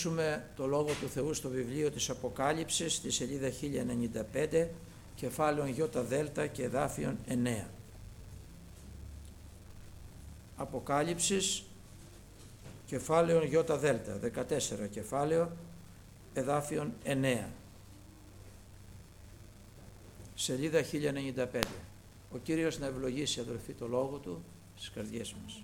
Το Λόγο του Θεού στο βιβλίο της Αποκάλυψης, στη σελίδα 1095, κεφάλαιον ΙΔ και εδάφιον 9. Αποκάλυψης, κεφάλαιον ΙΔ, 14 κεφάλαιο, εδάφιον 9. Σελίδα 1095. Ο Κύριος να ευλογήσει, αδελφοί, το Λόγο Του στις καρδιές μας.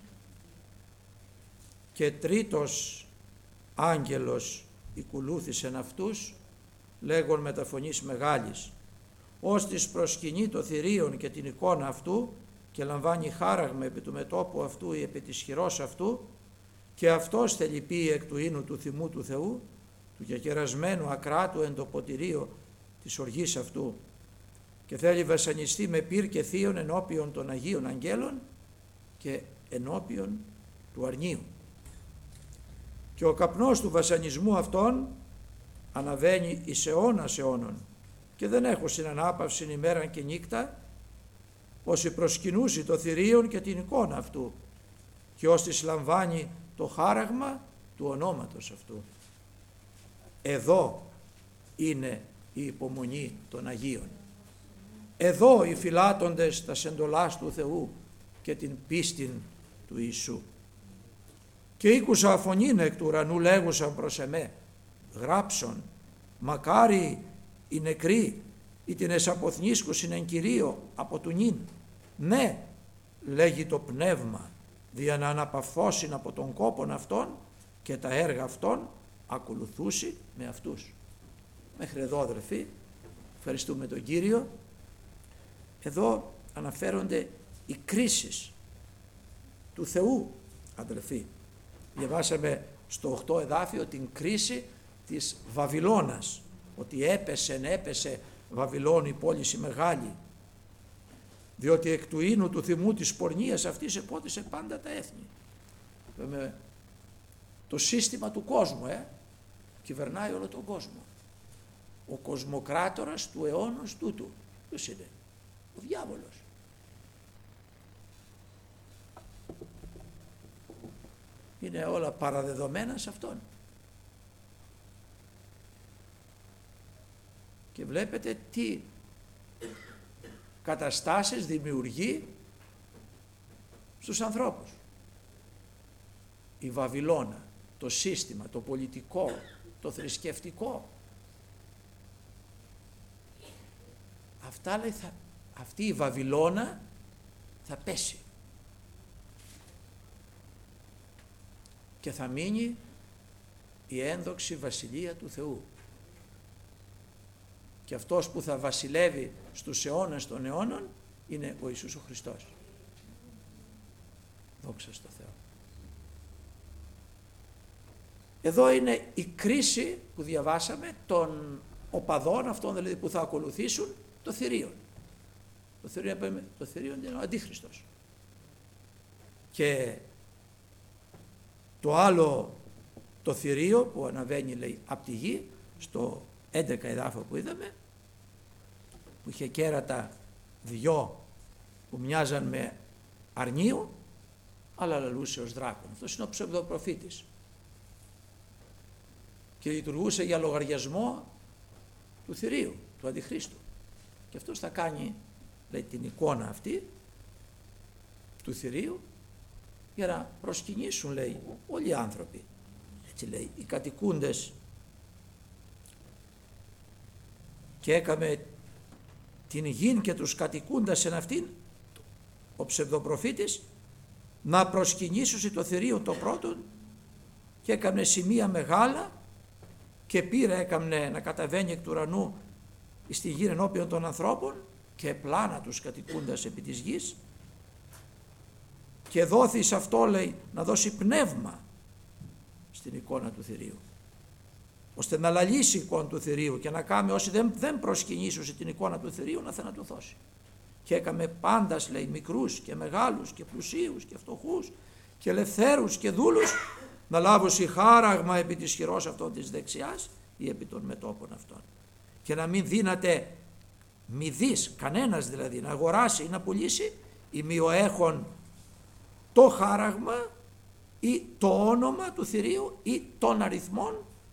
Και τρίτος άγγελος οικουλούθησεν αυτούς, λέγον με τα φωνής μεγάλης, ως της προσκυνεί το θηρίον και την εικόνα αυτού, και λαμβάνει χάραγμα επί του μετώπου αυτού ή επί της χειρός αυτού, και αυτός θελυπεί εκ του ίνου του θυμού του Θεού, του κεκερασμένου ακράτου εν το ποτηρίο της οργής αυτού, και θέλει βασανιστεί με πυρ και θείον ενώπιον των Αγίων Αγγέλων και ενώπιον του αρνίου. Και ο καπνός του βασανισμού αυτών αναβαίνει εις αιώνας αιώνων, και δεν έχω συνανάπαυση ημέραν και νύκτα, όσοι προσκυνούσι το θηρίον και την εικόνα αυτού, και ώστις λαμβάνει το χάραγμα του ονόματος αυτού. Εδώ είναι η υπομονή των Αγίων. Εδώ οι φυλάτοντες τα εντολάς του Θεού και την πίστην του Ιησού. Και ήκουσα φωνήν εκ του ουρανού λέγουσαν προς εμέ, γράψον, μακάρι οι νεκροί ή την εσαποθνίσκουσιν εν Κυρίω από του νυν. Ναι, λέγει το πνεύμα, δια να αναπαυθώσιν από τον κόπον αυτών και τα έργα αυτών ακολουθούσι με αυτούς. Μέχρι εδώ, αδελφοί, ευχαριστούμε τον Κύριο. Εδώ αναφέρονται οι κρίσεις του Θεού, αδελφοί. Διαβάσαμε στο 8 εδάφιο την κρίση της Βαβυλώνας, ότι έπεσε Βαβυλώνη, η πόλη η μεγάλη, διότι εκ του ίνου του θυμού της πορνείας αυτής επότισε πάντα τα έθνη. Το σύστημα του κόσμου κυβερνάει όλο τον κόσμο. Ο κοσμοκράτορας του αιώνος τούτου, ποιος είναι? Ο διάβολος. Είναι όλα παραδεδομένα σε αυτόν. Και βλέπετε τι καταστάσεις δημιουργεί στους ανθρώπους. Η Βαβυλώνα, το σύστημα, το πολιτικό, το θρησκευτικό. Αυτά λέει, αυτή η Βαβυλώνα θα πέσει. Και θα μείνει η ένδοξη βασιλεία του Θεού. Και αυτός που θα βασιλεύει στους αιώνες των αιώνων είναι ο Ιησούς ο Χριστός. Δόξα στο Θεό. Εδώ είναι η κρίση που διαβάσαμε των οπαδών αυτών, δηλαδή που θα ακολουθήσουν το θηρίον. Το θηρίον είναι ο Αντίχριστος. Και το άλλο, το θηρίο που αναβαίνει, λέει, από τη γη, στο 11 εδάφιο που είδαμε, που είχε κέρατα δυο που μοιάζαν με αρνίου, αλλά λαλούσε ως δράκον. Αυτός είναι ο ψευδοπροφήτης. Και λειτουργούσε για λογαριασμό του θηρίου, του Αντιχρίστου. Και αυτός θα κάνει, λέει, την εικόνα αυτή του θηρίου για να προσκυνήσουν, λέει, όλοι οι άνθρωποι. Έτσι λέει, οι κατοικούντες. Και έκαμε την γην και τους κατοικούντας εν αυτήν, ο ψευδοπροφήτης, να προσκυνήσουν το θηρίο το πρώτον, και έκαμε σημεία μεγάλα και πήρε, έκαμε να καταβαίνει εκ του ουρανού στη γη ενώπιον των ανθρώπων και πλάνα τους κατοικούντας επί της γης, και δόθη σε αυτό, λέει, να δώσει πνεύμα στην εικόνα του θηρίου, ώστε να λαλήσει η εικόνα του θηρίου και να κάνει όσοι δεν προσκυνήσουν την εικόνα του θηρίου να θανατωθώσει. Και έκαμε πάντας, λέει, μικρούς και μεγάλους και πλουσίους και φτωχούς και ελευθέρους και δούλους να λάβουν χάραγμα επί της χειρός αυτών της δεξιάς ή επί των μετώπων αυτών. Και να μην δύναται μηδής, κανένας δηλαδή, να αγοράσει ή να πουλήσει ή μειοέχον το χάραγμα ή το όνομα του θηρίου ή των αριθμών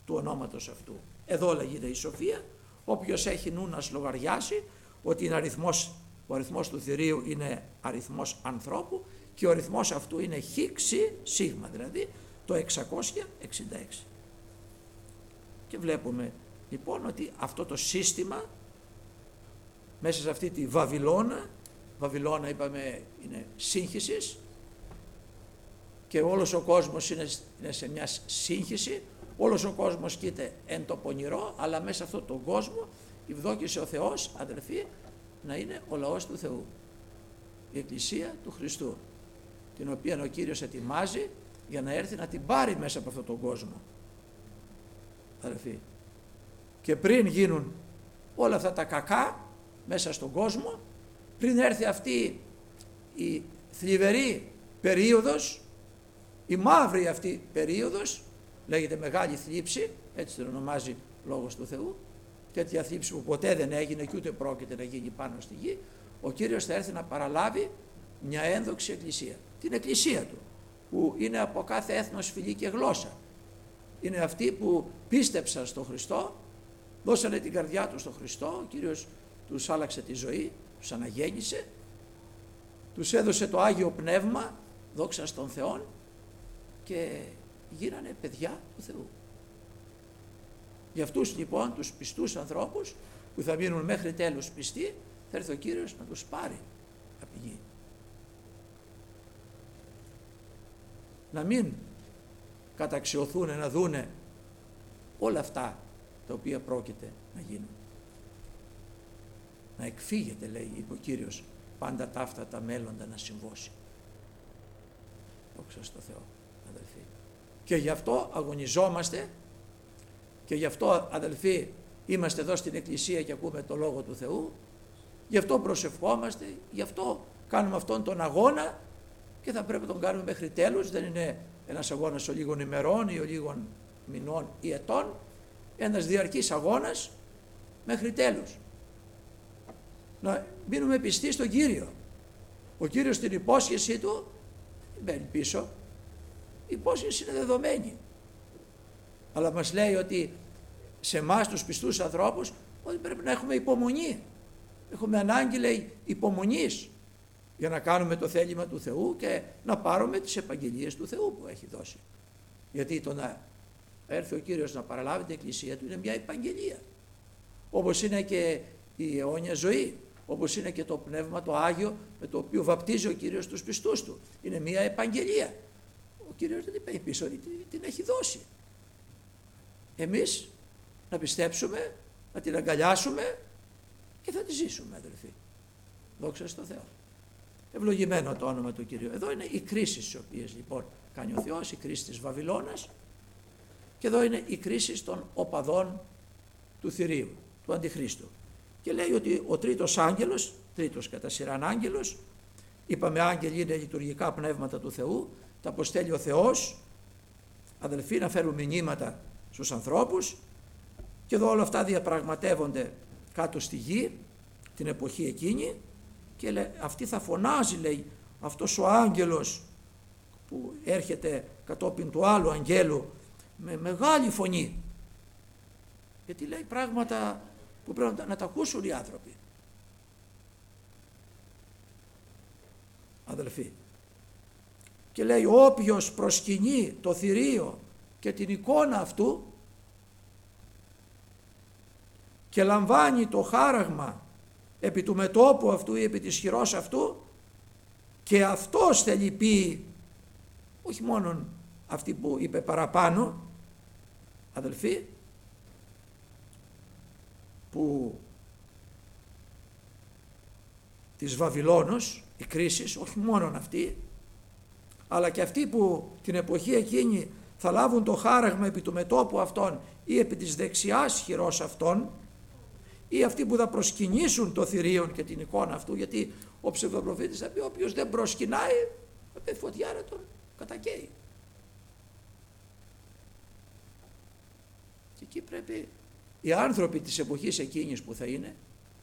του ονόματος αυτού. Εδώ λέγεται η σοφία. Όποιος έχει νου να λογαριάσει ότι είναι ο αριθμός του θηρίου είναι αριθμός ανθρώπου και ο αριθμός αυτού είναι χ-ξ σίγμα, δηλαδή το 666. Και βλέπουμε λοιπόν ότι αυτό το σύστημα μέσα σε αυτή τη Βαβυλώνα είπαμε είναι σύγχυσης και όλος ο κόσμος είναι σε μια σύγχυση, όλος ο κόσμος κοίται εν το πονηρό, αλλά μέσα σε αυτόν τον κόσμο ευδόκησε ο Θεός, αδελφοί, να είναι ο λαός του Θεού, η Εκκλησία του Χριστού, την οποία ο Κύριος ετοιμάζει για να έρθει να την πάρει μέσα από αυτόν τον κόσμο, αδελφοί. Και πριν γίνουν όλα αυτά τα κακά μέσα στον κόσμο, πριν έρθει αυτή η θλιβερή περίοδος, η μαύρη αυτή περίοδος, λέγεται μεγάλη θλίψη, έτσι την ονομάζει Λόγος του Θεού, τέτοια θλίψη που ποτέ δεν έγινε και ούτε πρόκειται να γίνει πάνω στη γη, ο Κύριος θα έρθει να παραλάβει μια ένδοξη εκκλησία, την εκκλησία του, που είναι από κάθε έθνος, φυλή και γλώσσα. Είναι αυτοί που πίστεψαν στον Χριστό, δώσανε την καρδιά τους στον Χριστό, ο Κύριος τους άλλαξε τη ζωή, τους αναγέννησε, τους έδωσε το Άγιο Πνεύμα, δόξα στον Θεό, και γίνανε παιδιά του Θεού. Για αυτούς λοιπόν τους πιστούς ανθρώπους που θα μείνουν μέχρι τέλους πιστοί, θα έρθει ο Κύριος να τους πάρει από τη γη. Να μην καταξιωθούν να δούνε όλα αυτά τα οποία πρόκειται να γίνουν. Να εκφύγετε, λέει, είπε ο Κύριος, πάντα ταύτα τα μέλλοντα να συμβώσει. Δόξα στο Θεό, αδελφοί. Και γι' αυτό αγωνιζόμαστε και γι' αυτό, αδελφοί, είμαστε εδώ στην Εκκλησία και ακούμε το Λόγο του Θεού, γι' αυτό προσευχόμαστε, γι' αυτό κάνουμε αυτόν τον αγώνα και θα πρέπει να τον κάνουμε μέχρι τέλους. Δεν είναι ένας αγώνας ολίγων ημερών ή ολίγων μηνών ή ετών, ένας διαρκής αγώνας μέχρι τέλους. Να μείνουμε πιστοί στον Κύριο. Ο Κύριος την υπόσχεσή του μπαίνει πίσω, η υπόσχεση είναι δεδομένη. Αλλά μας λέει ότι σε εμάς τους πιστούς ανθρώπους ότι πρέπει να έχουμε υπομονή. Έχουμε ανάγκη, λέει, υπομονής για να κάνουμε το θέλημα του Θεού και να πάρουμε τις επαγγελίες του Θεού που έχει δώσει. Γιατί το να έρθει ο Κύριος να παραλάβει την Εκκλησία του είναι μια επαγγελία. Όπως είναι και η αιώνια ζωή, όπως είναι και το Πνεύμα το Άγιο με το οποίο βαπτίζει ο Κύριος τους πιστούς του. Είναι μια επαγγελία. Ο Κύριος δεν την πάει πίσω, την έχει δώσει. Εμείς να πιστέψουμε, να την αγκαλιάσουμε και θα τη ζήσουμε, αδελφοί. Δόξα στο Θεό. Ευλογημένο το όνομα του Κυρίου. Εδώ είναι οι κρίσεις τις οποίες λοιπόν κάνει ο Θεός, η κρίση της Βαβυλώνας, και εδώ είναι η κρίση των οπαδών του θηρίου, του Αντιχρίστου. Και λέει ότι ο τρίτος άγγελος, τρίτος κατά σειράν άγγελος, είπαμε άγγελοι είναι λειτουργικά πνεύματα του Θεού, τα αποστέλει ο Θεός, αδελφοί, να φέρουν μηνύματα στους ανθρώπους, και εδώ όλα αυτά διαπραγματεύονται κάτω στη γη την εποχή εκείνη, και αυτή θα φωνάζει, λέει, αυτός ο άγγελος που έρχεται κατόπιν του άλλου αγγέλου με μεγάλη φωνή, γιατί λέει πράγματα που πρέπει να τα ακούσουν οι άνθρωποι, αδελφοί. Και λέει όποιος προσκυνεί το θηρίο και την εικόνα αυτού και λαμβάνει το χάραγμα επί του μετώπου αυτού ή επί της χειρός αυτού, και αυτός θελυπεί, όχι μόνον αυτή που είπε παραπάνω, αδελφοί, που της Βαβυλώνος, η κρίση, όχι μόνον αυτή, αλλά και αυτοί που την εποχή εκείνη θα λάβουν το χάραγμα επί του μετώπου αυτών ή επί της δεξιάς χειρός αυτών, ή αυτοί που θα προσκυνήσουν το θηρίον και την εικόνα αυτού, γιατί ο ψευδοπροφήτης θα πει όποιος δεν προσκυνάει θα πει φωτιά να τον κατακαίει. Και εκεί πρέπει οι άνθρωποι της εποχής εκείνης που θα είναι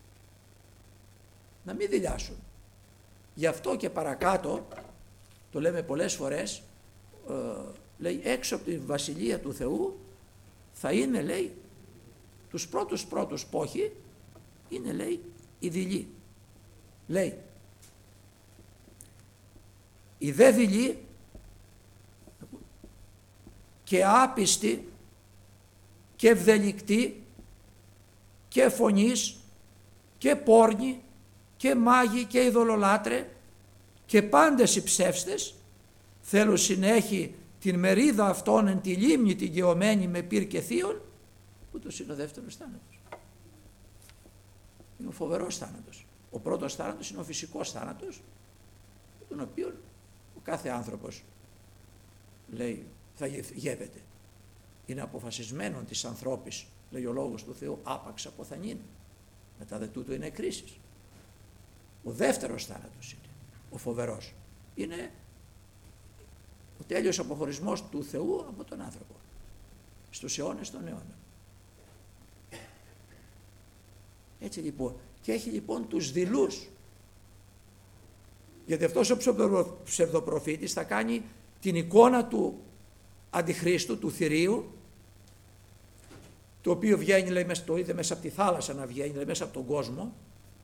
να μην δειλιάσουν. Γι' αυτό και παρακάτω, το λέμε πολλές φορές, λέει έξω από τη Βασιλεία του Θεού θα είναι, λέει, τους πρώτους πόχοι είναι, λέει, η δειλή. Λέει, οι δε δειλοί και άπιστοι και ευδελικτοί και φωνείς και πόρνοι και μάγοι και ειδωλολάτρε και πάντες οι ψεύστες θέλουν συνέχει την μερίδα αυτών εν τη λίμνη την γεωμένη με πυρ και θείον, ούτως είναι ο δεύτερος θάνατος. Είναι ο φοβερός θάνατος. Ο πρώτος θάνατος είναι ο φυσικός θάνατος, τον οποίο ο κάθε άνθρωπος, λέει, θα γεύεται. Είναι αποφασισμένο της ανθρώπης, λέει ο λόγος του Θεού, άπαξ αποθανήν. Μετά δε τούτο είναι κρίσεις. Ο δεύτερος θάνατος είναι ο φοβερός. Είναι ο τέλειος αποχωρισμός του Θεού από τον άνθρωπο στους αιώνες των αιώνων. Έτσι λοιπόν, και έχει λοιπόν τους δειλούς, γιατί αυτός ο ψευδοπροφήτης θα κάνει την εικόνα του αντιχρίστου, του θηρίου, το οποίο βγαίνει, λέει, το είδε μέσα από τη θάλασσα να βγαίνει, λέει, μέσα από τον κόσμο,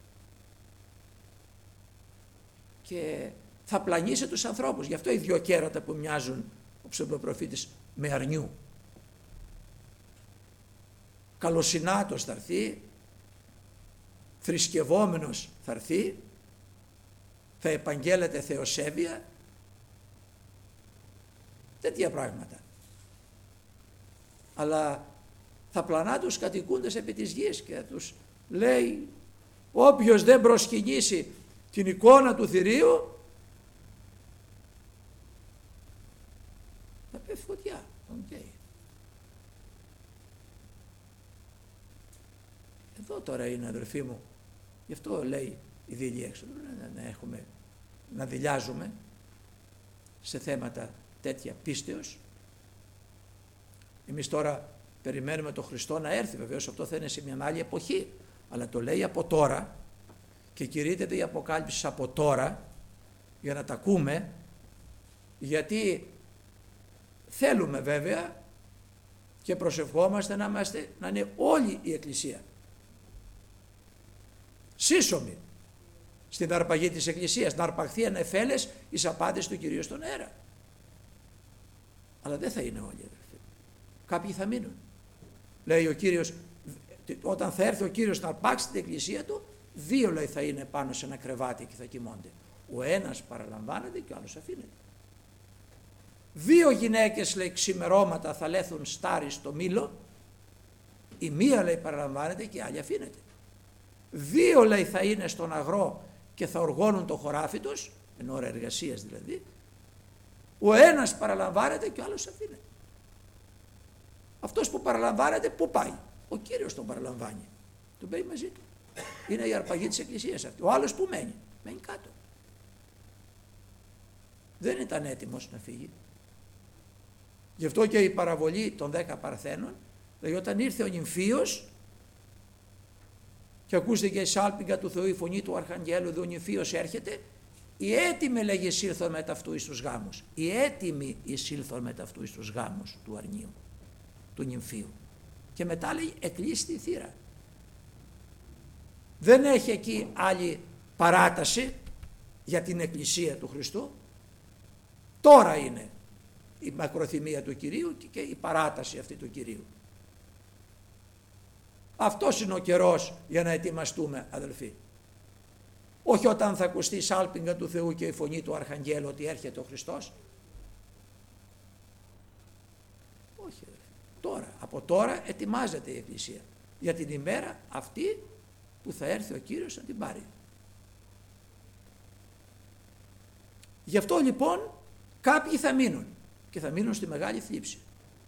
και θα πλανήσει τους ανθρώπους. Γι' αυτό οι δυο κέρατα που μοιάζουν ο ψευδοπροφήτης με αρνιού. Καλοσυνάτος θα έρθει, θρησκευόμενος θα έρθει, θα επαγγέλλεται θεοσέβεια, τέτοια πράγματα. Αλλά θα πλανά τους κατοικούντες επί της γης και τους λέει, όποιος δεν προσκυνήσει την εικόνα του θηρίου θα πέφτει φωτιά. Okay. Εδώ τώρα είναι, αδερφοί μου, γι' αυτό λέει η δειλή έξοδο, να δειλιάζουμε σε θέματα τέτοια πίστεως. Εμείς τώρα περιμένουμε τον Χριστό να έρθει, βεβαίως αυτό θα είναι σε μια άλλη εποχή, αλλά το λέει από τώρα και κηρύττεται η Αποκάλυψη από τώρα για να τα ακούμε, γιατί θέλουμε βέβαια και προσευχόμαστε να είναι όλη η Εκκλησία σύσσωμη στην αρπαγή της Εκκλησίας, να αρπαχθεί εν εφέλες εις απάντηση του Κυρίου στον αέρα. Αλλά δεν θα είναι όλοι, αδελφοί. Κάποιοι θα μείνουν. Λέει ο Κύριος, όταν θα έρθει ο Κύριος να αρπάξει την Εκκλησία του, δύο, λέει, θα είναι πάνω σε ένα κρεβάτι και θα κοιμώνται. Ο ένας παραλαμβάνεται και ο άλλος αφήνεται. Δύο γυναίκες, λέει, ξημερώματα θα λέθουν στάρι στο μήλο, η μία, λέει, παραλαμβάνεται και η άλλη αφήνεται. Δύο, λέει, θα είναι στον αγρό και θα οργώνουν το χωράφι τους, εν ώρα εργασίας δηλαδή, ο ένας παραλαμβάνεται και ο άλλος αφήνεται. Αυτός που παραλαμβάνεται, πού πάει? Ο Κύριος τον παραλαμβάνει, τον παίρνει μαζί του. Είναι η αρπαγή της Εκκλησίας αυτή. Ο άλλος που μένει? Μένει κάτω. Δεν ήταν έτοιμος να φύγει. Γι' αυτό και η παραβολή των 10 παρθένων, δηλαδή όταν ήρθε ο νυμφίος και ακούστηκε η σάλπιγγα του Θεού, η φωνή του Αρχαγγέλου, ο νυμφίος έρχεται, οι έτοιμοι, λέγει, εισήλθον μετά αυτού εις τους γάμους. Οι έτοιμοι εισήλθον μετά αυτού εις τους γάμους του αρνίου, του νυμφίου. Και μετά, λέει, εκλείστη η θύρα. Δεν έχει εκεί άλλη παράταση για την Εκκλησία του Χριστού. Τώρα είναι η μακροθυμία του Κυρίου και η παράταση αυτή του Κυρίου. Αυτός είναι ο καιρός για να ετοιμαστούμε, αδελφοί. Όχι όταν θα ακουστεί η σάλπιγγα του Θεού και η φωνή του Αρχαγγέλου ότι έρχεται ο Χριστός. Όχι, αδελφοί. Τώρα, από τώρα ετοιμάζεται η Εκκλησία για την ημέρα αυτή που θα έρθει ο Κύριος να την πάρει. Γι' αυτό λοιπόν κάποιοι θα μείνουν και θα μείνουν στη μεγάλη θλίψη.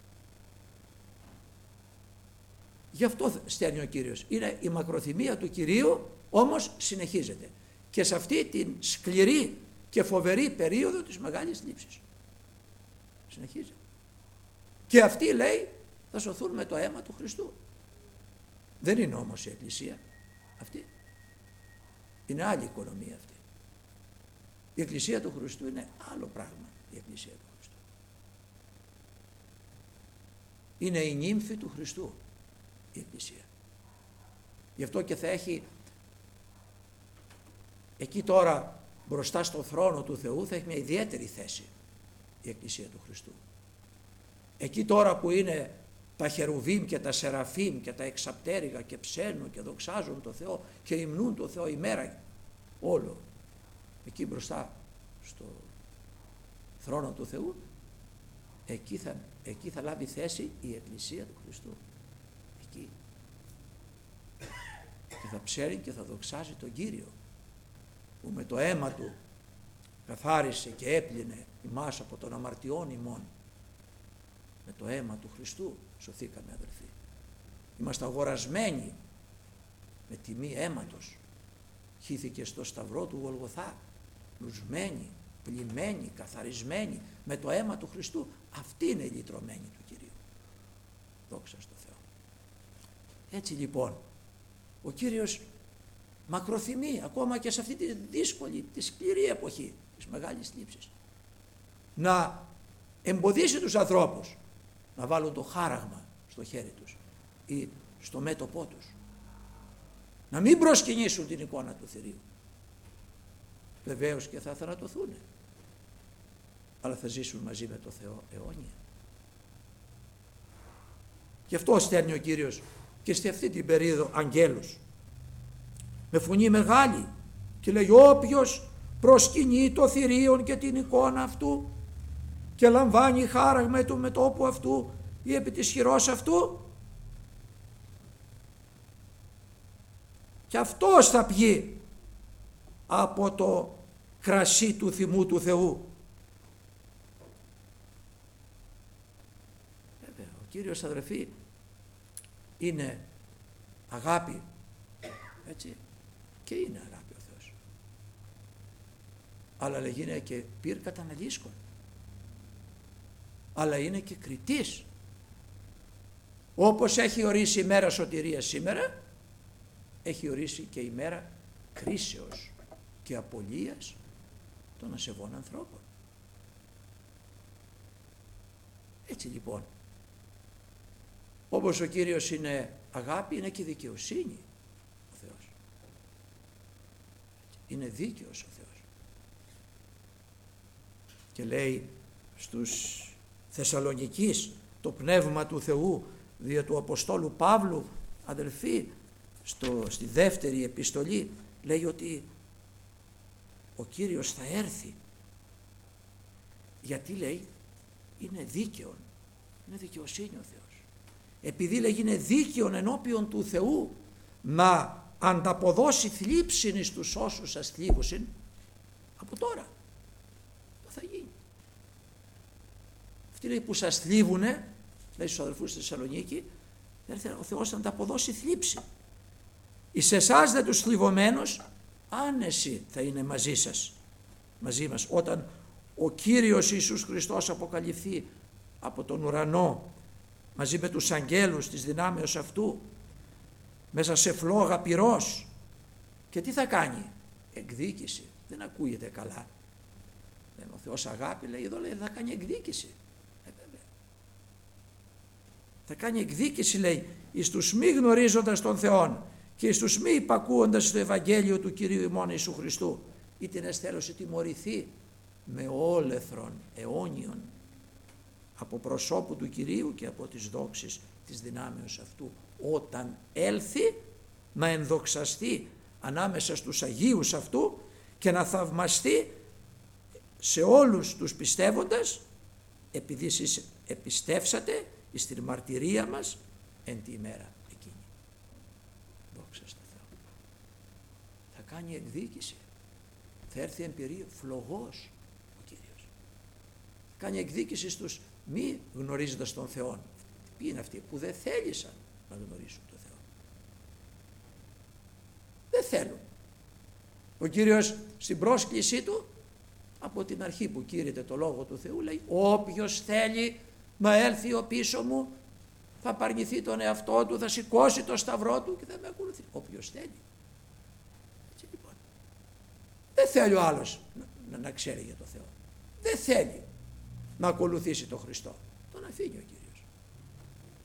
Γι' αυτό στέλνει ο Κύριος. Είναι η μακροθυμία του Κυρίου, όμως συνεχίζεται. Και σε αυτή την σκληρή και φοβερή περίοδο της μεγάλης θλίψης. Συνεχίζεται. Και αυτοί, λέει, θα σωθούν με το αίμα του Χριστού. Δεν είναι όμως η Εκκλησία αυτή. Είναι άλλη οικονομία αυτή. Η Εκκλησία του Χριστού είναι άλλο πράγμα. Η Εκκλησία του Χριστού. Είναι η νύμφη του Χριστού η Εκκλησία. Γι' αυτό και θα έχει εκεί τώρα μπροστά στο θρόνο του Θεού, θα έχει μια ιδιαίτερη θέση η Εκκλησία του Χριστού. Εκεί τώρα που είναι τα χερουβίμ και τα σεραφίμ και τα εξαπτέρυγα και ψένουν και δοξάζουν το Θεό και υμνούν το Θεό ημέρα όλο, εκεί μπροστά στο θρόνο του Θεού, εκεί θα λάβει θέση η Εκκλησία του Χριστού. Εκεί. Και θα ψέρει και θα δοξάζει τον Κύριο, που με το αίμα του καθάρισε και έπλυνε ημάς από των αμαρτιών ημών. Με το αίμα του Χριστού σωθήκαμε, αδελφοί. Είμαστε αγορασμένοι με τιμή αίματος. Χύθηκε στο σταυρό του Γολγοθά, λουσμένοι, πλημμένοι, καθαρισμένοι με το αίμα του Χριστού. Αυτή είναι η λυτρωμένη του Κυρίου. Δόξα στο Θεό. Έτσι λοιπόν ο Κύριος μακροθυμεί ακόμα και σε αυτή τη δύσκολη, τη σκληρή εποχή της μεγάλης θλίψης να εμποδίσει τους ανθρώπους να βάλουν το χάραγμα στο χέρι τους ή στο μέτωπό τους, να μην προσκυνήσουν την εικόνα του θηρίου. Βεβαίως και θα θανατωθούν, αλλά θα ζήσουν μαζί με το Θεό αιώνια. Γι' αυτό στέλνει ο Κύριος και σε αυτή την περίοδο αγγέλους με φωνή μεγάλη και λέει: όποιος προσκυνεί το θηρίον και την εικόνα αυτού και λαμβάνει χάραγμα του μετώπου αυτού ή επί της χειρός αυτού, και αυτός θα πιει από το κρασί του θυμού του Θεού. Βέβαια, ο Κύριος, αδερφοί, είναι αγάπη, έτσι, και είναι αγάπη ο Θεός, αλλά είναι και πυρ καταναλύσκων, αλλά είναι και κριτής. Όπως έχει ορίσει η μέρα σωτηρίας σήμερα, έχει ορίσει και η μέρα κρίσεως και απολείας των ασεβών ανθρώπων. Έτσι λοιπόν, όπως ο Κύριος είναι αγάπη, είναι και δικαιοσύνη ο Θεός. Είναι δίκαιος ο Θεός. Και λέει στους Θεσσαλονικείς το πνεύμα του Θεού δια του Αποστόλου Παύλου, αδελφοί, στη δεύτερη επιστολή, λέει ότι ο Κύριος θα έρθει, γιατί λέει είναι δίκαιος, είναι δικαιοσύνη ο Θεός. Επειδή λέει είναι δίκαιος ενώπιον του Θεού να ανταποδώσει θλίψην εις τους όσους σας θλίβουσιν, από τώρα το θα γίνει. Αυτοί λέει που σας θλίβουνε, λέει στους αδελφούς στη Θεσσαλονίκη, ο Θεός να ανταποδώσει θλίψη. Εις εσάς δε τους θλιβωμένους άνεση θα είναι μαζί σας, μαζί μας, όταν ο Κύριος Ιησούς Χριστός αποκαλυφθεί από τον ουρανό μαζί με τους αγγέλους της δυνάμεως αυτού μέσα σε φλόγα πυρός. Και τι θα κάνει? Εκδίκηση. Δεν ακούγεται καλά. Ο Θεός αγάπη, λέει εδώ, λέει, θα κάνει εκδίκηση. Θα κάνει εκδίκηση, λέει, εις τους μη γνωρίζοντας τον Θεόν και εις τους μη υπακούοντας στο Ευαγγέλιο του Κυρίου ημών Ιησού Χριστού, ή την εστέλωση τιμωρηθεί με όλεθρον αιώνιον από προσώπου του Κυρίου και από τις δόξεις της δυνάμεως αυτού, όταν έλθει να ενδοξαστεί ανάμεσα στους Αγίους αυτού και να θαυμαστεί σε όλους τους πιστεύοντας, επειδή εσείς επιστεύσατε εις την μαρτυρία μας εν τη ημέρα εκείνη. Δόξα στο Θεό. Θα κάνει εκδίκηση. Θα έρθει εν περίοδο φλογός ο Κύριος. Θα κάνει εκδίκηση στους μη γνωρίζοντας τον Θεό. Ποιοι είναι αυτοί? Που δεν θέλησαν να γνωρίσουν τον Θεό. Δεν θέλουν. Ο Κύριος στην πρόσκλησή του, από την αρχή που κήρυτε το Λόγο του Θεού, λέει: όποιος θέλει να έλθει ο πίσω μου θα απαρνηθεί τον εαυτό του, θα σηκώσει το σταυρό του και θα με ακολουθεί. Όποιος θέλει. Έτσι λοιπόν. Δεν θέλει ο άλλος να ξέρει για το Θεό. Δεν θέλει να ακολουθήσει τον Χριστό. Τον αφήνει ο Κύριος.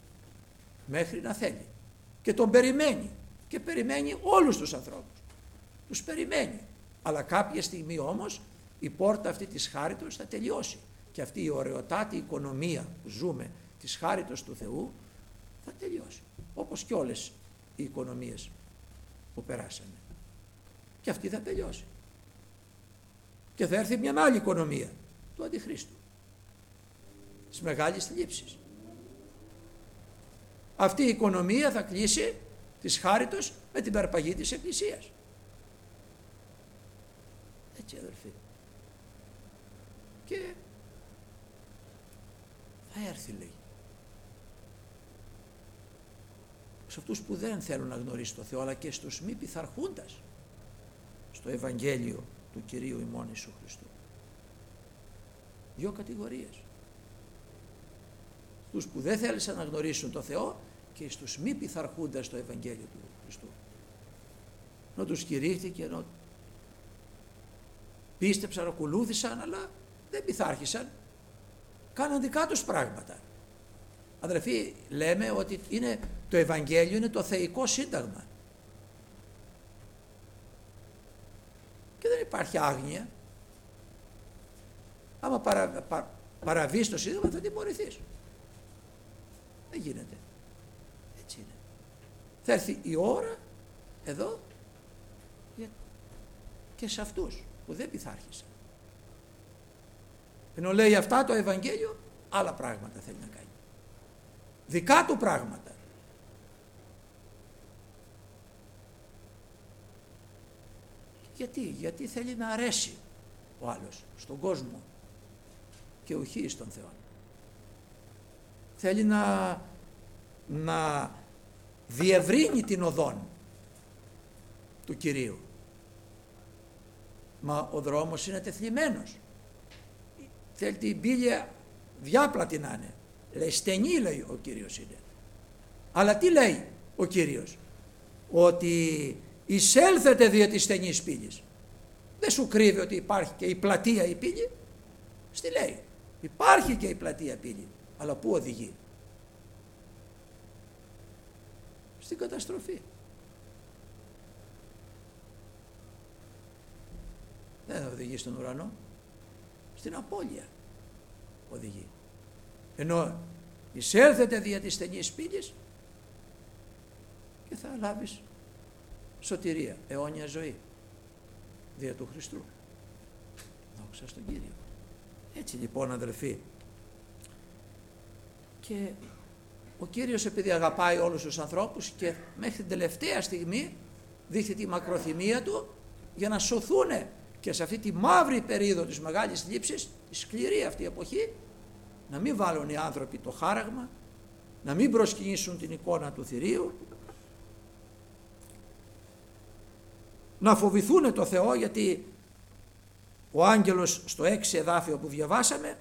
μέχρι να θέλει. Και τον περιμένει. Και περιμένει όλους τους ανθρώπους. Τους περιμένει. Αλλά κάποια στιγμή όμως η πόρτα αυτή της χάριτος θα τελειώσει. Και αυτή η ωραιοτάτη οικονομία που ζούμε της χάριτος του Θεού θα τελειώσει. Όπως και όλες οι οικονομίες που περάσανε. Και αυτή θα τελειώσει. Και θα έρθει μια άλλη οικονομία του Αντιχρίστου. Της μεγάλης θλίψης. Αυτή η οικονομία θα κλείσει της χάριτος με την αρπαγή της Εκκλησίας. Έτσι, αδελφοί. Και θα έρθει, λέει, σε αυτούς που δεν θέλουν να γνωρίσουν το Θεό, αλλά και στους μη πειθαρχούντας στο Ευαγγέλιο του Κυρίου ημών Ιησού Χριστού. Δύο κατηγορίες. Στους που δεν θέλησαν να γνωρίσουν το Θεό και στους μη πειθαρχούντας στο Ευαγγέλιο του Χριστού. Ενώ τους κηρύχθηκε, ενώ πίστεψαν, ακολούθησαν, αλλά δεν πειθάρχησαν, κάναν δικά τους πράγματα. Αδελφοί, λέμε ότι το Ευαγγέλιο είναι το θεϊκό σύνταγμα. Και δεν υπάρχει άγνοια. Άμα παραβείς το σύνταγμα θα τιμωρηθείς. Δεν γίνεται. Έτσι είναι. Θα έρθει η ώρα εδώ και σε αυτούς που δεν πειθάρχησαν. Ενώ λέει αυτά το Ευαγγέλιο, άλλα πράγματα θέλει να κάνει. Δικά του πράγματα. Γιατί θέλει να αρέσει ο άλλος στον κόσμο και όχι στον Θεό. Θέλει να διευρύνει την οδόν του Κυρίου. Μα ο δρόμος είναι τεθλιμμένος. Θέλει την πύλη διάπλατη να είναι. Λέει στενή, λέει ο Κύριος είναι. Αλλά τι λέει ο Κύριος? Ότι εισέλθετε δια της στενής πύλης. Δεν σου κρύβει ότι υπάρχει και η πλατεία η πύλη. Στη λέει. Υπάρχει και η πλατεία πύλη. Αλλά πού οδηγεί? Στην καταστροφή. Δεν οδηγεί στον ουρανό. Στην απώλεια οδηγεί. Ενώ εισέλθετε δια της στενής πύλης και θα λάβεις σωτηρία, αιώνια ζωή δια του Χριστού. Δόξα στον Κύριο. Έτσι λοιπόν, αδελφοί, και ο Κύριος, επειδή αγαπάει όλους τους ανθρώπους και μέχρι την τελευταία στιγμή δείχνει τη μακροθυμία του για να σωθούν και σε αυτή τη μαύρη περίοδο της μεγάλης θλίψης, τη σκληρή αυτή εποχή, να μην βάλουν οι άνθρωποι το χάραγμα, να μην προσκυνήσουν την εικόνα του θηρίου, να φοβηθούν το Θεό, γιατί ο άγγελος στο 6 εδάφιο που διαβάσαμε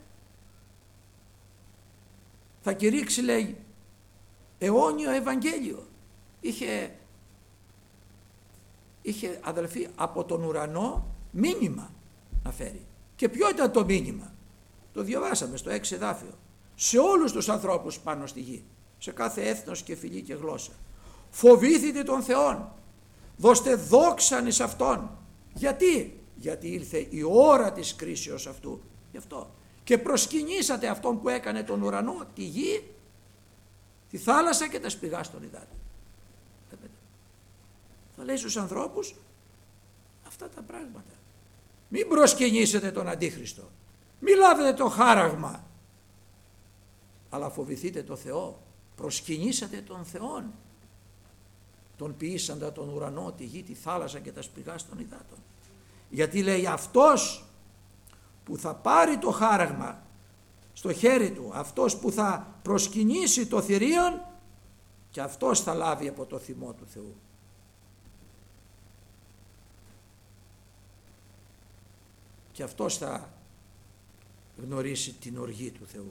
θα κηρύξει, λέει, αιώνιο Ευαγγέλιο. Είχε αδελφοί από τον ουρανό μήνυμα να φέρει. Και ποιο ήταν το μήνυμα? Το διαβάσαμε στο 6 εδάφιο. Σε όλους τους ανθρώπους πάνω στη γη, σε κάθε έθνος και φυλή και γλώσσα. Φοβήθητε τον Θεόν, δώστε δόξαν εις Αυτόν. Γιατί ήλθε η ώρα της κρίσεως αυτού. Γι' αυτό. Και προσκυνήσατε Αυτόν που έκανε τον ουρανό, τη γη, τη θάλασσα και τα σπηγά των υδάτων. Θα λέει στους ανθρώπους αυτά τα πράγματα. Μην προσκυνήσετε τον Αντίχριστο. Μην λάβετε το χάραγμα. Αλλά φοβηθείτε το Θεό. Προσκυνήσατε τον Θεόν. Τον ποιήσαντα τον ουρανό, τη γη, τη θάλασσα και τα σπηγά των υδάτων. Γιατί λέει αυτός που θα πάρει το χάραγμα στο χέρι του, αυτός που θα προσκυνήσει το θηρίον, και αυτός θα λάβει από το θυμό του Θεού. Και αυτός θα γνωρίσει την οργή του Θεού.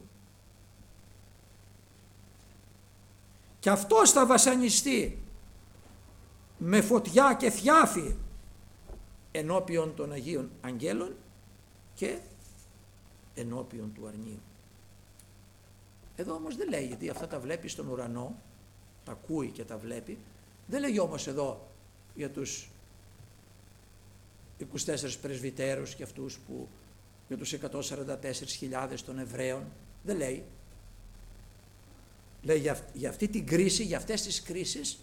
Και αυτός θα βασανιστεί με φωτιά και θιάφη ενώπιον των Αγίων Αγγέλων και ενώπιον του αρνίου. Εδώ όμως δεν λέει, γιατί αυτά τα βλέπει στον ουρανό τα ακούει και τα βλέπει. Δεν λέγει όμως εδώ για τους 24 πρεσβυτέρους και αυτούς που, για τους 144.000 των Εβραίων, δεν λέει. Λέει για αυτή την κρίση, για αυτές τις κρίσεις,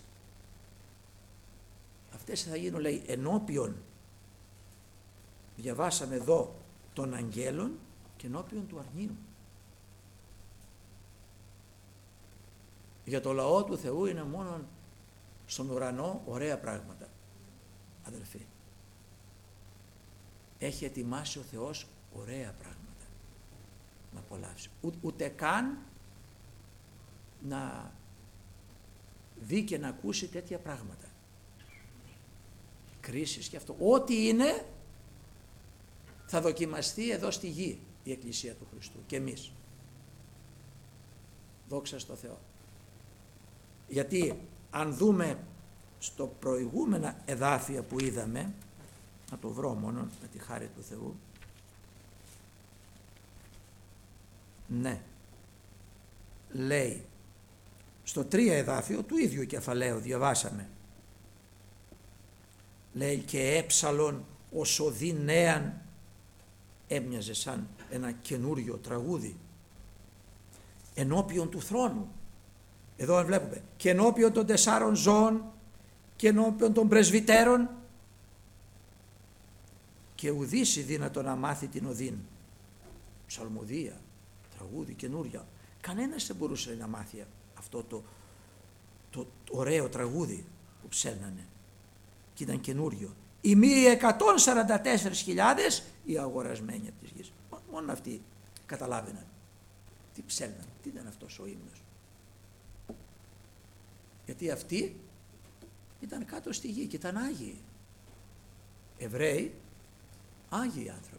αυτές θα γίνουν, λέει, ενώπιον, διαβάσαμε εδώ, των αγγέλων και ενώπιον του αρνίου. Για το λαό του Θεού είναι μόνο στον ουρανό ωραία πράγματα, αδελφοί. Έχει ετοιμάσει ο Θεός ωραία πράγματα να απολαύσει. Ούτε καν να δει και να ακούσει τέτοια πράγματα. Κρίσεις και αυτό. Ό,τι είναι θα δοκιμαστεί εδώ στη γη η Εκκλησία του Χριστού και εμείς. Δόξα στο Θεό. Γιατί αν δούμε στο προηγούμενα εδάφια που είδαμε, να το βρω μόνο με τη χάρη του Θεού, ναι, λέει στο 3 εδάφιο του ίδιου κεφαλαίου, διαβάσαμε, λέει και έψαλον ως οδή νέαν, έμοιαζε σαν ένα καινούριο τραγούδι, ενώπιον του θρόνου. Εδώ βλέπουμε και ενώπιον των 4 ζώων και ενώπιον των πρεσβυτέρων, και ουδήσει δύνατο να μάθει την οδήν. Ψαλμοδία, τραγούδι καινούρια. Κανένας δεν μπορούσε να μάθει αυτό το ωραίο τραγούδι που ψέλνανε και ήταν καινούριο. Οι μη 144.000 οι αγορασμένοι από τις γης. Μόνο αυτοί καταλάβαιναν τι ψέλναν, τι ήταν αυτός ο ύμνος. Γιατί αυτοί ήταν κάτω στη γη και ήταν Άγιοι. Εβραίοι, Άγιοι άνθρωποι.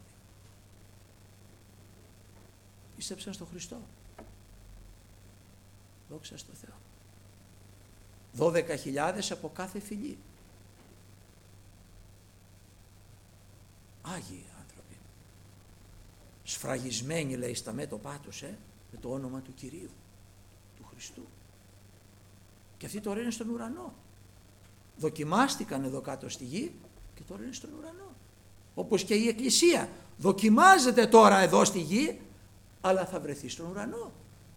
Πίστεψαν στον Χριστό. Δόξα στο Θεό. 12.000 από κάθε φυλή. Άγιοι άνθρωποι. Σφραγισμένοι, λέει, στα μέτωπά τους με το όνομα του Κυρίου, του Χριστού. Και αυτοί τώρα είναι στον ουρανό. Δοκιμάστηκαν εδώ κάτω στη γη και τώρα είναι στον ουρανό. Όπως και η Εκκλησία δοκιμάζεται τώρα εδώ στη γη, αλλά θα βρεθεί στον ουρανό.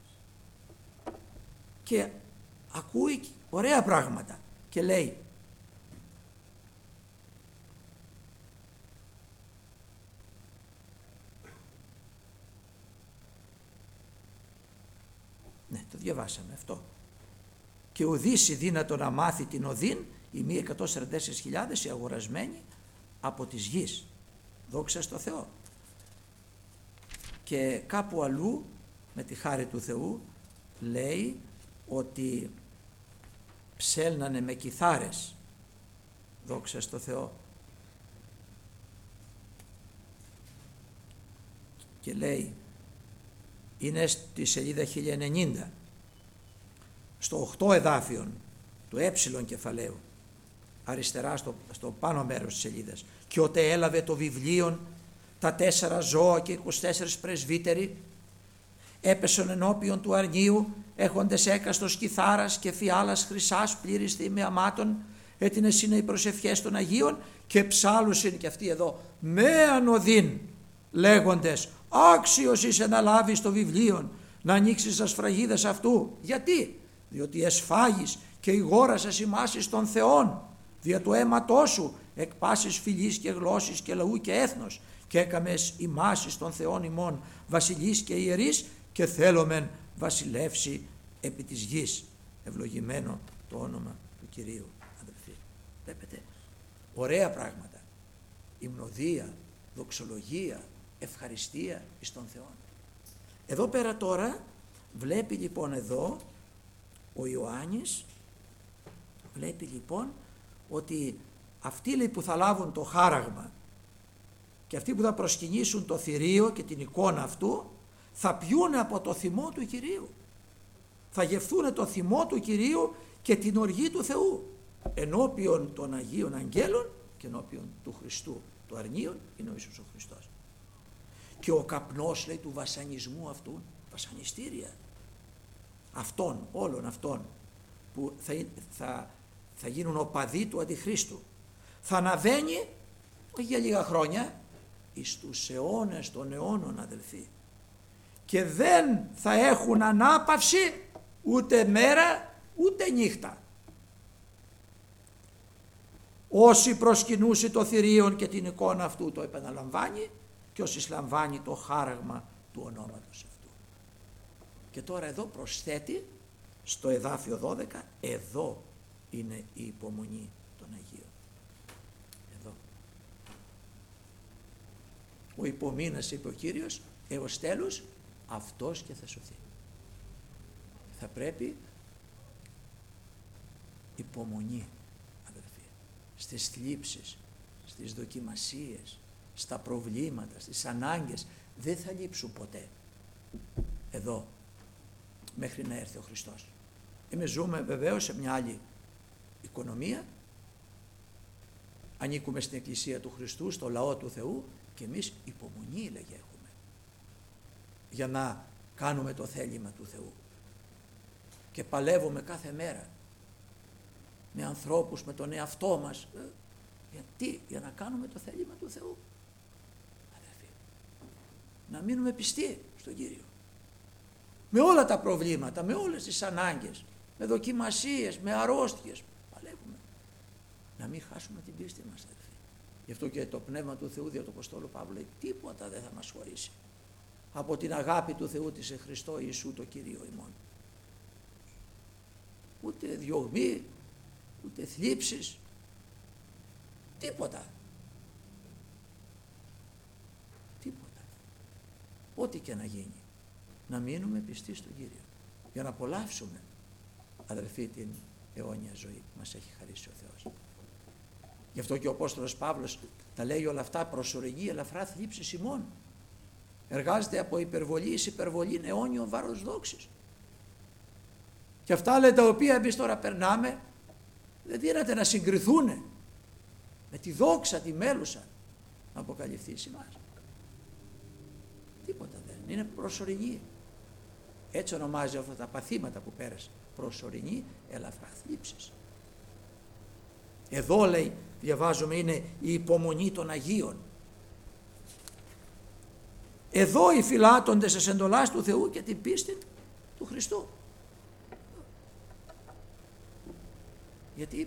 Και ακούει ωραία πράγματα και λέει ναι, το διαβάσαμε αυτό. Και ουδήσει δύνατο να μάθει την οδήν οι μη 144.000 οι αγορασμένοι από τις γης. Δόξα στο Θεό. Και κάπου αλλού με τη χάρη του Θεού λέει ότι ψέλνανε με κιθάρες. Δόξα στο Θεό. Και λέει, είναι στη σελίδα 1090, στο 8 εδάφιον του κεφαλαίου, αριστερά στο πάνω μέρος της σελίδας. Και ότε έλαβε το βιβλίο τα 4 ζώα και 24 πρεσβύτεροι, έπεσον ενώπιον του αρνίου, έχοντες έκαστος κιθάρας και φιάλας χρυσάς πλήρης θυμιαμάτων, έτεινες είναι οι προσευχές των Αγίων, και ψάλουσιν, και αυτοί εδώ, με ανωδήν, λέγοντες, άξιος είσαι να λάβεις το βιβλίο, να ανοίξεις τα σφραγίδες αυτού. Γιατί? Διότι εσφάγεις και ηγόρασες ημάσεις των Θεών, δια του αίματός σου, εκ πάσης φυλής και γλώσσης και λαού και έθνος, και έκαμες ημάσεις των Θεών ημών, βασιλείς και ιερείς, και θέλομεν βασιλεύσει επί της γης. Ευλογημένο το όνομα του Κυρίου. Αδελφοί, βλέπετε, ωραία πράγματα. Υμνοδία, δοξολογία, ευχαριστία εις τον Θεό. Εδώ πέρα τώρα βλέπει λοιπόν εδώ ο Ιωάννης, βλέπει λοιπόν ότι αυτοί, λέει, που θα λάβουν το χάραγμα και αυτοί που θα προσκυνήσουν το θηρίο και την εικόνα αυτού, θα πιούνε από το θυμό του Κυρίου. Θα γευθούν το θυμό του Κυρίου και την οργή του Θεού ενώπιον των Αγίων Αγγέλων και ενώπιον του Χριστού. Το αρνίον είναι ο Ιησούς ο Χριστός. Και ο καπνός, λέει, του βασανισμού αυτού, βασανιστήρια αυτών, όλων αυτών, που θα γίνουν οπαδοί του Αντιχρίστου. Θα αναβαίνει όχι για λίγα χρόνια, εις τους αιώνες των αιώνων, αδελφοί. Και δεν θα έχουν ανάπαυση ούτε μέρα ούτε νύχτα. Όσοι προσκυνούσι το θηρίον και την εικόνα αυτού, το επαναλαμβάνει, και όσοι λαμβάνει το χάραγμα του ονόματος αυτού. Και τώρα εδώ προσθέτει στο εδάφιο 12, εδώ είναι η υπομονή των Αγίων. Εδώ. Ο υπομείνας, είπε ο Κύριος, έως τέλους αυτός και θα σωθεί. Θα πρέπει υπομονή, αδελφοί, στις θλίψεις, στις δοκιμασίες, στα προβλήματα, στις ανάγκες. Δεν θα λείψουν ποτέ εδώ μέχρι να έρθει ο Χριστός. Εμείς ζούμε βεβαίως σε μια άλλη οικονομία, ανήκουμε στην Εκκλησία του Χριστού, στο λαό του Θεού, και εμείς υπομονή, λέγε, έχουμε για να κάνουμε το θέλημα του Θεού, και παλεύουμε κάθε μέρα με ανθρώπους, με τον εαυτό μας. Γιατί? Για να κάνουμε το θέλημα του Θεού, αδερφοί. Να μείνουμε πιστοί στον Κύριο, με όλα τα προβλήματα, με όλες τις ανάγκες, με δοκιμασίες, με αρρώστιες, παλεύουμε. Να μην χάσουμε την πίστη μας, αδερφοί. Γι' αυτό και το Πνεύμα του Θεού δια του Αποστόλου Παύλου λέει, τίποτα δεν θα μας χωρίσει από την αγάπη του Θεού της σε Χριστό Ιησού το Κύριο ημών. Ούτε διωγμή, ούτε θλίψεις, τίποτα. Τίποτα. Ό,τι και να γίνει, να μείνουμε πιστοί στον Κύριο, για να απολαύσουμε, αδελφοί, την αιώνια ζωή που μας έχει χαρίσει ο Θεός. Γι' αυτό και ο Απόστολος Παύλος τα λέει όλα αυτά, προσωρινή ελαφρά θλίψη ημών. Εργάζεται από υπερβολή εις υπερβολή αιώνιο βάρος δόξης. Και αυτά, λέει, τα οποία εμείς τώρα περνάμε, δεν δύναται να συγκριθούν με τη δόξα, τη μέλουσα να αποκαλυφθεί σε εμάς. Τίποτα δεν είναι, προσωρινή. Έτσι ονομάζει αυτά τα παθήματα που πέρασε, προσωρινή ελαφρά θλίψης. Εδώ, λέει, διαβάζουμε, είναι η υπομονή των Αγίων. Εδώ οι φυλάττοντες της εντολάς του Θεού και την πίστη του Χριστού. Γιατί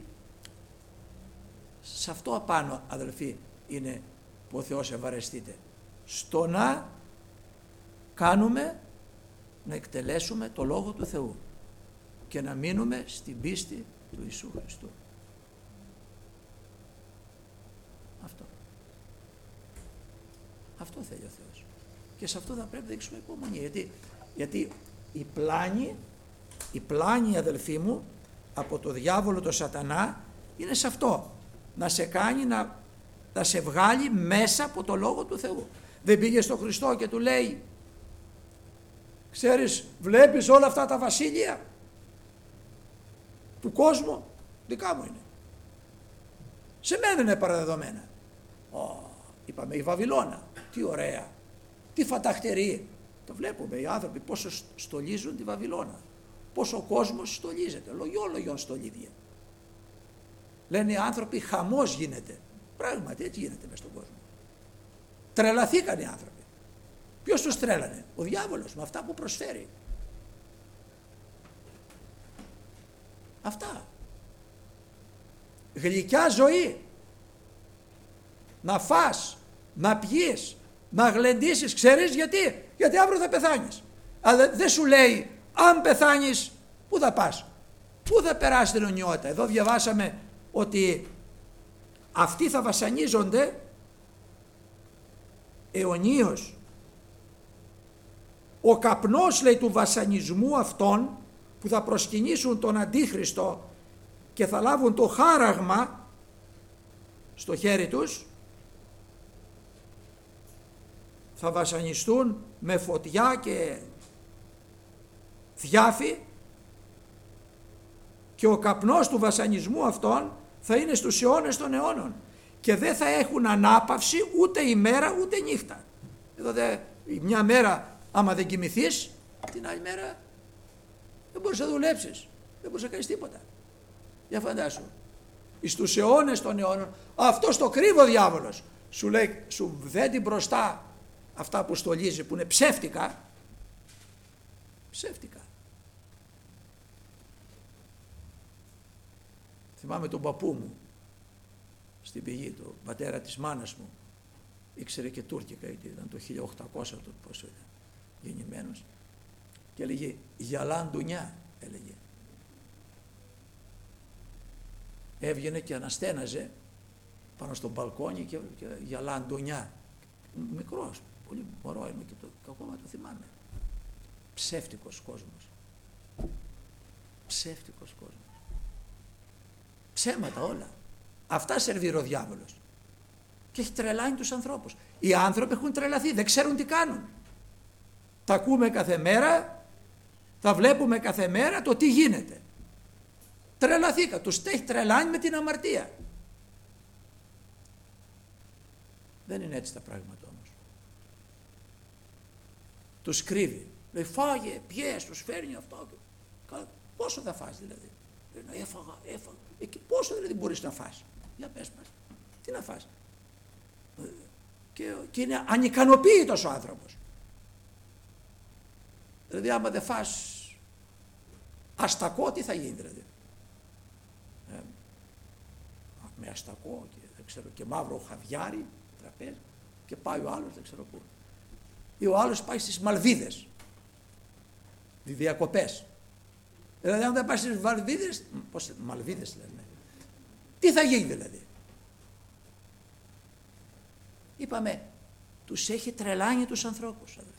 σε αυτό απάνω, αδελφοί, είναι που ο Θεός ευαρεστείται. Στο να κάνουμε, να εκτελέσουμε το Λόγο του Θεού και να μείνουμε στην πίστη του Ιησού Χριστού. Αυτό θέλει ο Θεός. Και σε αυτό θα πρέπει να δείξουμε υπομονή. Γιατί η πλάνη, αδελφοί μου, από το διάβολο, το σατανά, είναι σε αυτό. Να σε κάνει να σε βγάλει μέσα από το Λόγο του Θεού. Δεν πήγε στον Χριστό και του λέει, ξέρεις, βλέπεις όλα αυτά τα βασίλεια του κόσμου, δικά μου είναι. Σε μένα είναι παραδεδομένα. Είπαμε η Βαβυλώνα, τι ωραία, τι φανταχτερή. Το βλέπουμε οι άνθρωποι πόσο στολίζουν τη Βαβυλώνα, πόσο ο κόσμος στολίζεται, λογιόλογιον στολίδια. Λένε οι άνθρωποι, χαμός γίνεται. Πράγματι έτσι γίνεται μες στον κόσμο. Τρελαθήκαν οι άνθρωποι. Ποιος τους τρέλανε? Ο διάβολος, με αυτά που προσφέρει. Αυτά. Γλυκιά ζωή. Να φας, να πιείς, να γλεντήσεις. Ξέρεις γιατί? Γιατί αύριο θα πεθάνεις. Αλλά δεν σου λέει, αν πεθάνεις, πού θα πας? Πού θα περάσει την αιωνιότητα? Εδώ διαβάσαμε ότι αυτοί θα βασανίζονται αιωνίως. Ο καπνός, λέει, του βασανισμού αυτών που θα προσκυνήσουν τον Αντίχριστο και θα λάβουν το χάραγμα στο χέρι τους, θα βασανιστούν με φωτιά και διάφη, και ο καπνός του βασανισμού αυτών θα είναι στους αιώνες των αιώνων και δεν θα έχουν ανάπαυση ούτε ημέρα ούτε νύχτα. Εδώ μια μέρα άμα δεν κοιμηθείς, την άλλη μέρα δεν μπορείς να δουλέψεις, Δεν μπορούσε να κάνεις τίποτα. Για φαντάσου. Εις τους αιώνες των αιώνων, αυτός το κρύβο διάβολος σου λέει, σου δένει μπροστά αυτά που στολίζει, που είναι ψεύτικα. Ψεύτικα. Θυμάμαι τον παππού μου στην πηγή του, πατέρα της μάνας μου, ήξερε και τουρκικά, ήταν το 1800 το πόσο ήταν γεννημένος, και έλεγε Γιαλάν Ντουνιά, έλεγε. Έβγαινε και αναστέναζε πάνω στο μπαλκόνι και Γιαλάν Ντουνιά. Μικρός, πολύ μωρό είμαι και ακόμα το θυμάμαι. Ψεύτικος κόσμος. Ψεύτικος κόσμος. Ψέματα όλα. Αυτά σερβίρει ο διάβολος. Και έχει τρελάνει τους ανθρώπους. Οι άνθρωποι έχουν τρελαθεί, δεν ξέρουν τι κάνουν. Τα ακούμε κάθε μέρα, τα βλέπουμε κάθε μέρα το τι γίνεται. Τρελαθήκα, τους έχει τρελάνει με την αμαρτία. Δεν είναι έτσι τα πράγματα όμως. Τους κρύβει. Λέει φάγε, πιες, τους φέρνει αυτό. Πόσο θα φας δηλαδή? Έφαγα. Εκεί πόσο δηλαδή μπορείς να φας? Για πες μας. Τι να φας? Και είναι ανικανοποίητος ο άνθρωπος. Δηλαδή άμα δεν φας αστακό, τι θα γίνει δηλαδή? Με αστακό και δεν ξέρω, και μαύρο χαβιάρι τραπέζι, και πάει ο άλλος δεν ξέρω πού. Ή ο άλλος πάει στις Μαλβίδες, διακοπές. Δηλαδή αν δεν πάει στις Μαλβίδες, Μαλβίδες λένε, τι θα γίνει δηλαδή? Είπαμε, τους έχει τρελάνει τους ανθρώπους, αδελφοί.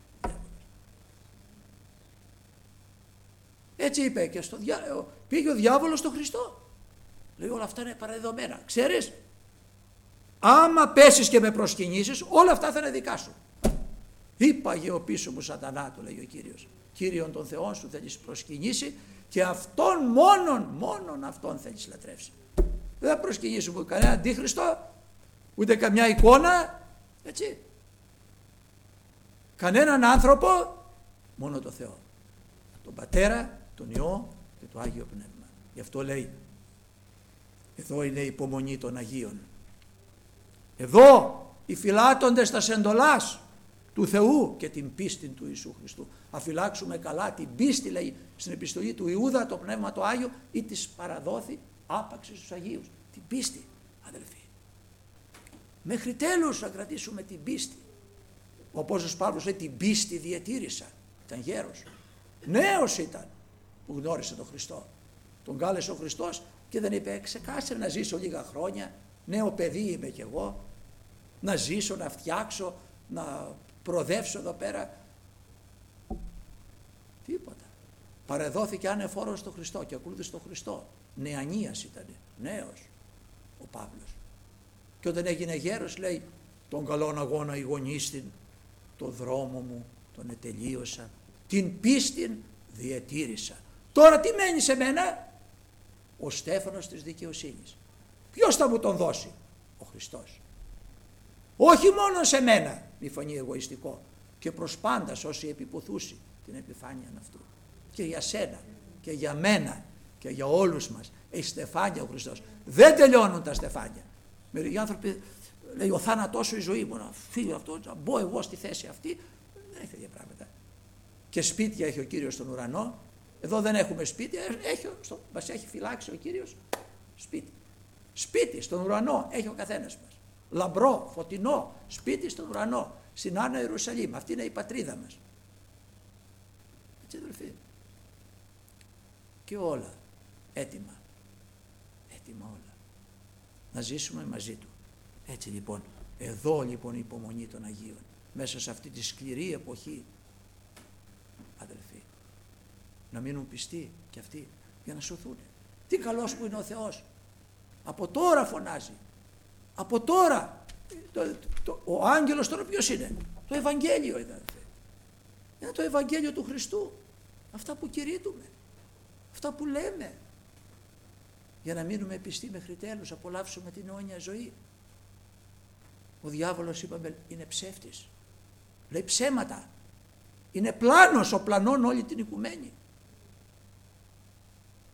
Έτσι είπε και πήγε ο διάβολος στον Χριστό. Λέει όλα αυτά είναι παραδεδομένα. Ξέρεις, άμα πέσεις και με προσκυνήσεις, όλα αυτά θα είναι δικά σου. Είπαγε ο πίσω μου σατανά, του λέει ο Κύριος. Κύριον των Θεών σου θέλεις προσκυνήσει και αυτόν μόνον αυτόν θέλεις λατρεύσει. Δεν θα προσκυνήσουμε κανένα αντίχριστο, ούτε καμιά εικόνα, έτσι. Κανέναν άνθρωπο, μόνο το Θεό. Τον Πατέρα, τον Υιό και το Άγιο Πνεύμα. Γι' αυτό λέει, εδώ είναι η υπομονή των Αγίων. Εδώ οι φυλάττοντες τας εντολάς του Θεού και την πίστη του Ιησού Χριστού. Αφυλάξουμε καλά την πίστη, λέει στην επιστολή του Ιούδα, το Πνεύμα το Άγιο, ή της παραδόθη άπαξ στους Αγίους. Την πίστη, αδελφοί. Μέχρι τέλους να κρατήσουμε την πίστη. Ο Απόστολος Παύλος λέει την πίστη διατήρησα. Ήταν γέρος. Νέος ήταν που γνώρισε τον Χριστό. Τον κάλεσε ο Χριστός και δεν είπε ξεκάσε να ζήσω λίγα χρόνια, νέο παιδί είμαι κι εγώ, να ζήσω, να φτιάξω, να προοδεύσω εδώ πέρα. Τίποτα. Παρεδόθηκε ανεφόρον στον Χριστό και ακολούθησε τον Χριστό. Νεανίας ήταν, νέος ο Παύλος. Και όταν έγινε γέρος λέει τον καλόν αγώνα ηγονίστην, τον δρόμο μου τον ετελείωσα, την πίστην διατήρησα. Τώρα τι μένει σε μένα? Ο στέφανος της δικαιοσύνης. Ποιος θα μου τον δώσει? Ο Χριστός. Όχι μόνο σε μένα, μη φανεί εγωιστικό, και προς πάντας όσοι επιποθούσι την επιφάνεια αυτού. Και για σένα και για μένα και για όλους μας έχει στεφάνια ο Χριστός. Δεν τελειώνουν τα στεφάνια. Μερικοί άνθρωποι λέει ο θάνατός σου η ζωή μου, να φύγει αυτό, να μπω εγώ στη θέση αυτή. Δεν έχει τέτοια πράγματα. Και σπίτια έχει ο Κύριος στον ουρανό. Εδώ δεν έχουμε σπίτι, μας έχει φυλάξει ο Κύριος σπίτι. Σπίτι στον ουρανό έχει ο καθένας μας. Λαμπρό, φωτεινό, σπίτι στον ουρανό, στην Άννα Ιερουσαλήμ. Αυτή είναι η πατρίδα μας. Έτσι αδελφοί. Και όλα έτοιμα. Έτοιμα όλα. Να ζήσουμε μαζί του. Έτσι λοιπόν, εδώ λοιπόν η υπομονή των Αγίων. Μέσα σε αυτή τη σκληρή εποχή, αδελφοί, να μείνουν πιστοί και αυτοί για να σωθούν. Τι καλός που είναι ο Θεός. Από τώρα φωνάζει. Από τώρα. Ο άγγελος τώρα ποιος είναι? Το Ευαγγέλιο είναι. Είναι το Ευαγγέλιο του Χριστού. Αυτά που κηρύττουμε. Αυτά που λέμε. Για να μείνουμε πιστοί μέχρι τέλους. Απολαύσουμε την αιώνια ζωή. Ο διάβολος είπαμε είναι ψεύτης. Λέει ψέματα. Είναι πλάνος, ο πλανών όλη την οικουμένη.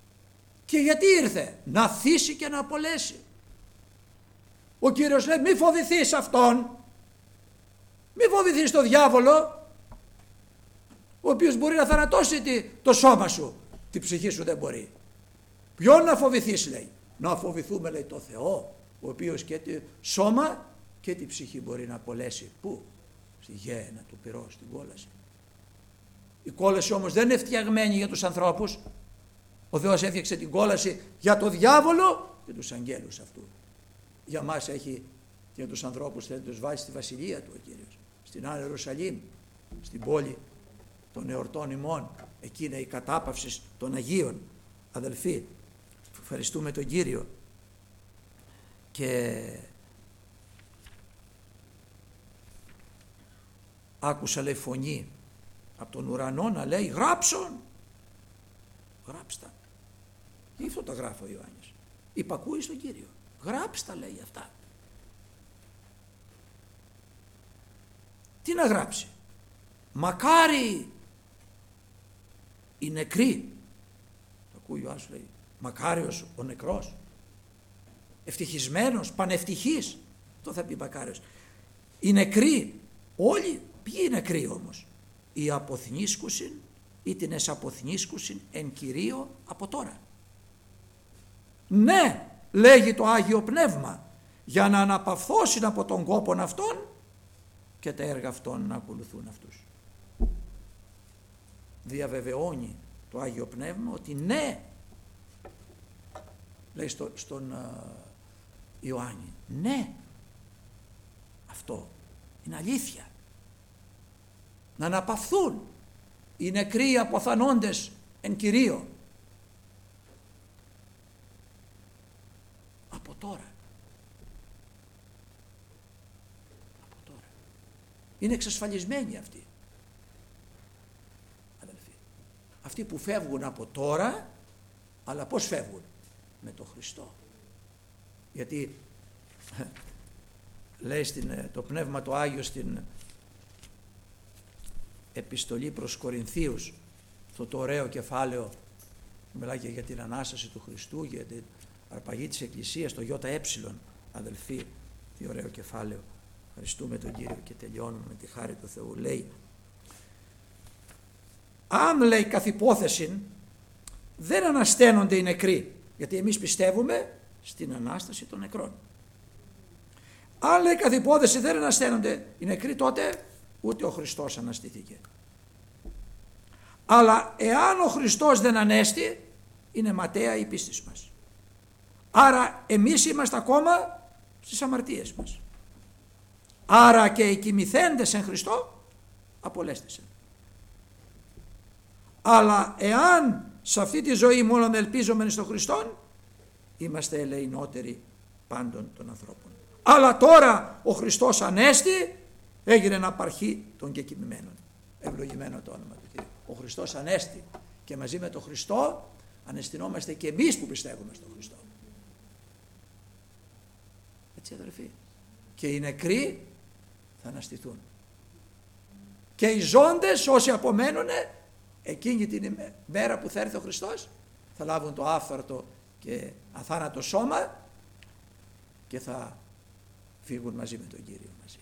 Και γιατί ήρθε? Να θύσει και να απολέσει. Ο Κύριος λέει μη φοβηθείς αυτόν, μη φοβηθείς τον διάβολο, ο οποίος μπορεί να θανατώσει το σώμα σου, τη ψυχή σου δεν μπορεί. Ποιον να φοβηθείς, λέει? Να φοβηθούμε, λέει, το Θεό, ο οποίος και το σώμα και τη ψυχή μπορεί να απολέσει. Πού? Στη γέαινα του πυρός, στην κόλαση. Η κόλαση όμως δεν είναι φτιαγμένη για τους ανθρώπους. Ο Θεός έφτιαξε την κόλαση για το διάβολο και τους αγγέλους αυτού. Για μας έχει, για τους ανθρώπους θέλει να τους βάζει στη βασιλεία του ο Κύριος, στην Άγια Ιερουσαλήμ, στην πόλη των εορτών ημών. Εκεί είναι η κατάπαυση των Αγίων. Αδελφοί, ευχαριστούμε τον Κύριο. Και άκουσα, λέει, φωνή από τον ουρανό να λέει γράψον, γράψτα. Γι' αυτό τα γράφει ο Ιωάννης. Υπακούει στον Κύριο. Γράψτα, λέει, αυτά. Τι να γράψει? Μακάρι οι νεκροί. Ακούει ο Ιωάννης, λέει, μακάριος ο νεκρός, ευτυχισμένος, πανευτυχής. Το θα πει μακάριος. Οι νεκροί, όλοι, ποιοι είναι νεκροί όμως? Οι αποθνίσκουσιν ή την εσαποθνίσκουσιν εν Κυρίω από τώρα. Ναι, λέγει το Άγιο Πνεύμα, για να αναπαυθώσουν από τον κόπον αυτόν και τα έργα αυτών να ακολουθούν αυτούς. Διαβεβαιώνει το Άγιο Πνεύμα ότι ναι, λέει στον Ιωάννη, ναι, αυτό είναι αλήθεια. Να αναπαυθούν οι νεκροί αποθανόντες εν Κυρίω από τώρα. Από τώρα. Είναι εξασφαλισμένοι αυτοί. Αδελφοί. Αυτοί που φεύγουν από τώρα, αλλά πώς φεύγουν? Με τον Χριστό. Γιατί λέει το Πνεύμα το Άγιο στην επιστολή προς Κορινθίους, αυτό το ωραίο κεφάλαιο, μιλάει και για την Ανάσταση του Χριστού, για την αρπαγή της Εκκλησίας, το ΙΕ, αδελφοί, τι ωραίο κεφάλαιο. Ευχαριστούμε τον Κύριο και τελειώνουμε με τη χάρη του Θεού. Λέει, αν, λέει, καθ' υπόθεση δεν ανασταίνονται οι νεκροί, γιατί εμείς πιστεύουμε στην Ανάσταση των νεκρών. Αν, λέει, καθ' υπόθεση δεν ανασταίνονται οι νεκροί, τότε ούτε ο Χριστός αναστηθήκε. Αλλά εάν ο Χριστός δεν ανέστη, είναι ματαία η πίστη μας. Άρα εμείς είμαστε ακόμα στις αμαρτίες μας. Άρα και οι κοιμηθέντες εν Χριστώ απολέστησαν. Αλλά εάν σε αυτή τη ζωή μόνον ελπίζομεν στον Χριστόν, είμαστε ελεηνότεροι πάντων των ανθρώπων. Αλλά τώρα ο Χριστός ανέστη, έγινε ένα απαρχή των κεκοιμημένων. Ευλογημένο το όνομα του Κύριου. Ο Χριστός ανέστη και μαζί με τον Χριστό αναισθηνόμαστε και εμείς που πιστεύουμε στον Χριστό. Έτσι, αδελφοί. Και οι νεκροί θα αναστηθούν. Και οι ζώντες, όσοι απομένουν, εκείνη την μέρα που θα έρθει ο Χριστός, θα λάβουν το άφθαρτο και αθάνατο σώμα και θα φύγουν μαζί με τον Κύριο μαζί.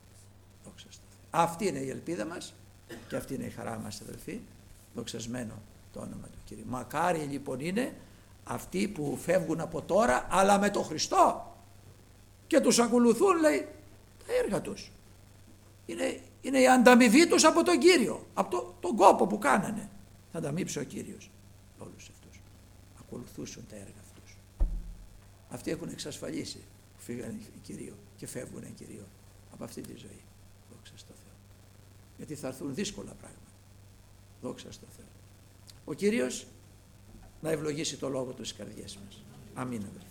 Αυτή είναι η ελπίδα μας και αυτή είναι η χαρά μας, αδελφοί. Δοξασμένο το όνομα του Κυρίου. Μακάρι λοιπόν είναι αυτοί που φεύγουν από τώρα, αλλά με τον Χριστό και τους ακολουθούν, λέει, τα έργα τους. Είναι η ανταμοιβή τους από τον Κύριο, από τον κόπο που κάνανε. Θα ανταμείψει ο Κύριος όλους αυτούς. Ακολουθούσαν τα έργα αυτούς. Αυτοί έχουν εξασφαλίσει που φύγανε Κυρίο και φεύγουν Κυρίο από αυτή τη ζωή. Δόξα στο Θεό. Γιατί θα έρθουν δύσκολα πράγματα. Δόξα στο Θεό. Ο Κύριος να ευλογήσει το λόγο του στις καρδιές μας. Αμήν.